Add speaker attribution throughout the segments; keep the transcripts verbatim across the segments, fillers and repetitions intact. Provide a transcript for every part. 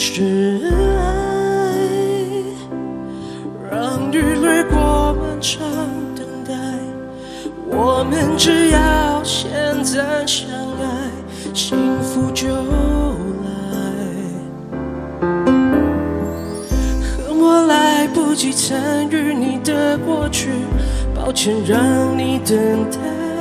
Speaker 1: 是爱，让雨掠过漫长等待。我们只要现在相爱，幸福就来。恨我来不及参与你的过去，抱歉让你等待。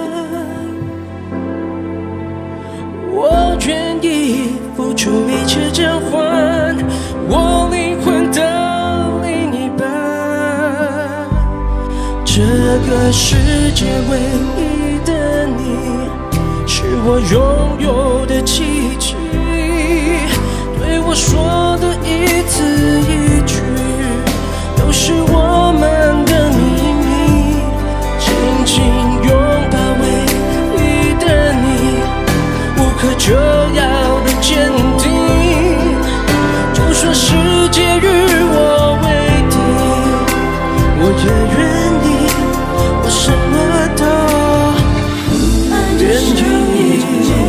Speaker 1: 我愿意付出一切交换我灵魂的另一半。这个世界唯一的你，是我拥有的奇迹。对我说的一字一句，都是我们的秘密。紧紧拥抱唯一的你，无可救药的坚定。就算世界与我为敌，我也愿意，我什么都愿意。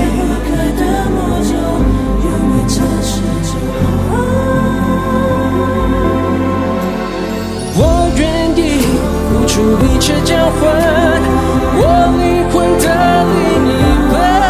Speaker 1: 我愿意付出一切交换我灵魂的另一半。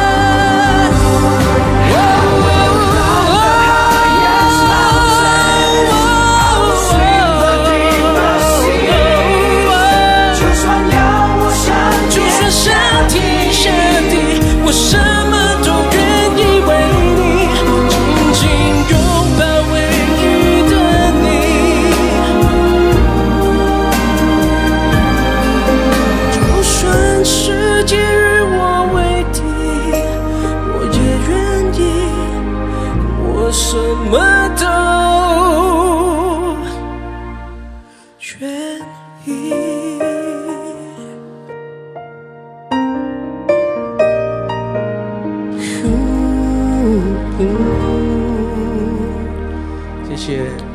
Speaker 1: 什么都愿意。谢谢。